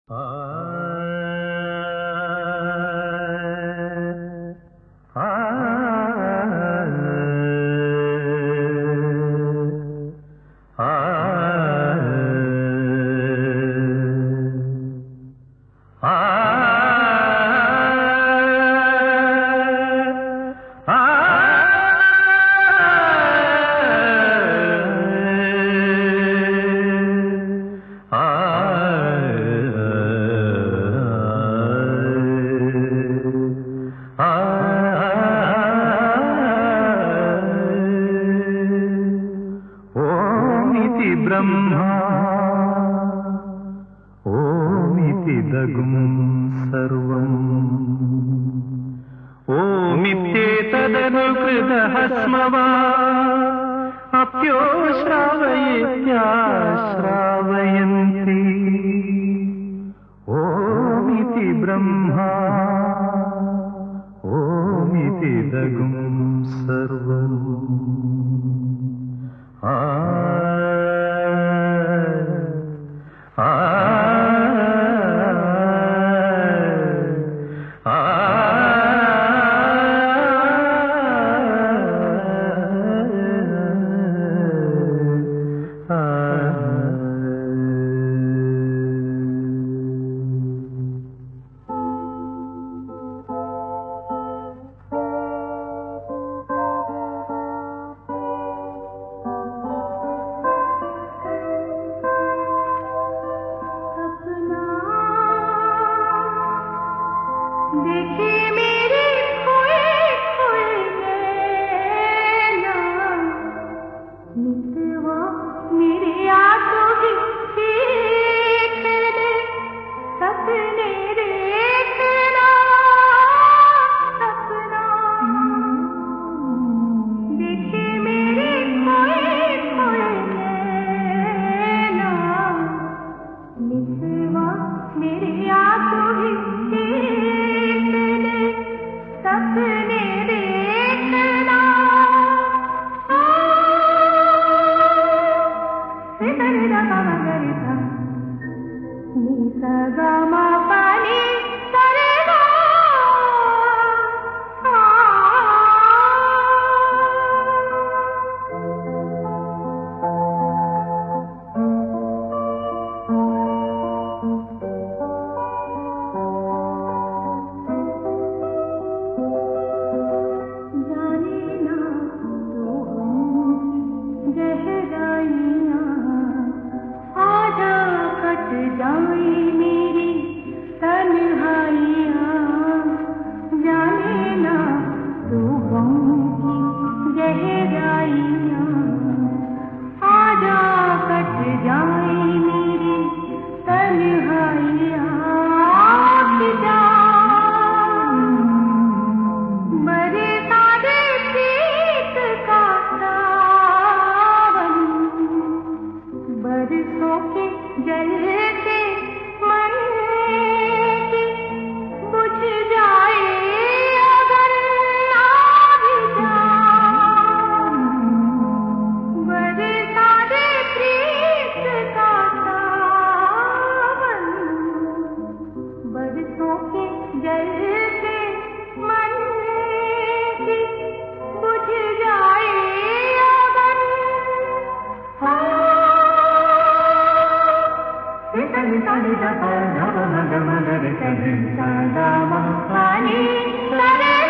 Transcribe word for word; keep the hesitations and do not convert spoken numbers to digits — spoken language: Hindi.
ब्रह्मा ओमिति दगुं सर्वम् ओमित्येतदनुकृतः स्मवा अप्यो श्रावयेत्याश्रावयन्ति ओमिति ब्रह्मा ओमिति दगुं सर्वम् देखिए मेरे खोए खोए नैना, मितवा मेरे आंसू ही देख ले, सपने देखना सपना। देखिए मेरे खोए खोए नैना, मितवा मेरे आंसू ही सपने देखना। सितरिदा कामगरिदा निसगा मापानी सरेगा। जाए मेरी तन्हाइयाँ, जाने ना तू गम की गहराइयाँ। आजा कट जाए मेरी तन्हाइयाँ, आठ जा बड़े सादे प्रीत का सावन, बरसों के जलते मन की बुझ जाए अगर ना भी जान। बड़े सादे प्रीत का सावन, बरसों के जलते मन की बुझ जाए अगर। Sani,